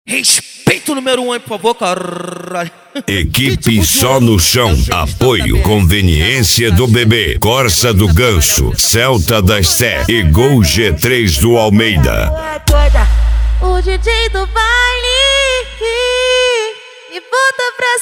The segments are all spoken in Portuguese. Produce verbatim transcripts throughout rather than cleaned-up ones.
Respeito o número um aí, por favor, caralho. Equipe Só no Chão. Apoio Conveniência do Bebê, Corsa do Ganso, Celta das Sé e Gol G três do Almeida. O D J do baile me bota pra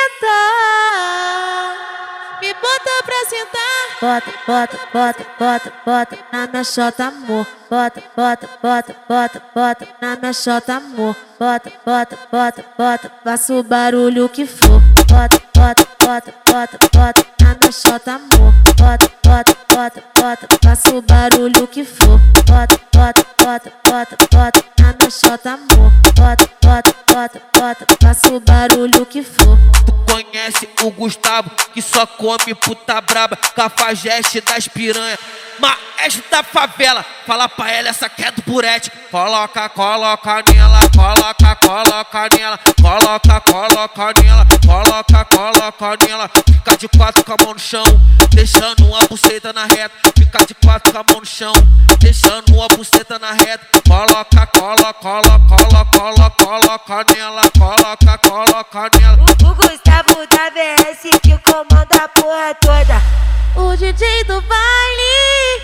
sentar, me bota pra sentar. Bota, bota, bota, bota, bota na minha chota, amor. Bota, bota, bota, bota, bota na minha chota, amor. Bota, bota, bota, bota, faça o barulho que for. Bota, bota, bota, bota, bota na minha chota, amor. Bota, bota, bota, bota, faça o barulho que for. Bota, bota, bota, bota, bota na minha chota, amor. Bota, bota, bota, bota, faça o barulho que for. Conhece o Gustavo, que só come puta braba, cafajeste das piranha, maestro da favela. Fala pra ela, essa que é do Purete. Coloca, coloca nela, coloca, coloca nela, coloca, coloca nela, coloca, coloca nela. Fica de quatro com a mão no chão, deixando uma buceta na reta. Fica de quatro com a mão no chão, deixando uma buceta na reta. Coloca, coloca, coloca, coloca, coloca, coloca nela, coloca, coloca nela. O Gustavo da V S que comanda a porra toda. O D J do baile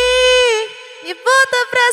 me bota pra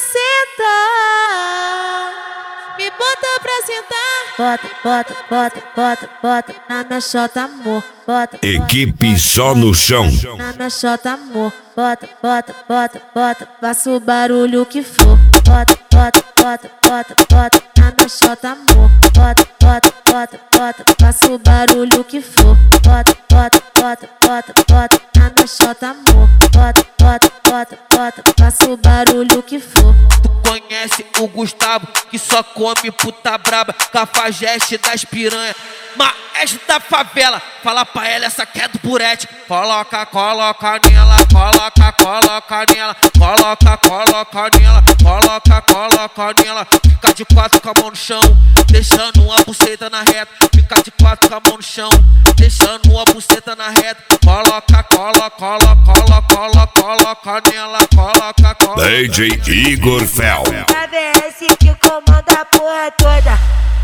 sentar, me bota pra sentar. Bota, bota, bota, bota, bota na minha chota, amor. Bota, Equipe Só no Chão. na minha chota, amor. Bota, bota, bota, bota, faça o barulho que for. Bota, bota, bota, bota, bota na minha chota, amor. Bota, bota, bota, bota, faça o barulho que for. Bota, bota, bota, bota, bota na minha chota, amor. Bota, bota, bota, bota, faça o barulho que for. Conhece o Gustavo, que só come puta braba, cafajeste das piranha, maestro da favela. Fala pra ela, essa que é do Purete. Coloca, coloca nela, coloca, coloca nela, coloca, coloca nela, coloca, coloca nela. Fica de quatro com a mão no chão, deixando uma buceta na reta. Fica de quatro com a mão no chão, deixando uma buceta na reta. Coloca, coloca, coloca, coloca, coloca, coloca nela, coloca, coloca. D J Igor Fel. A V S que comanda a porra toda.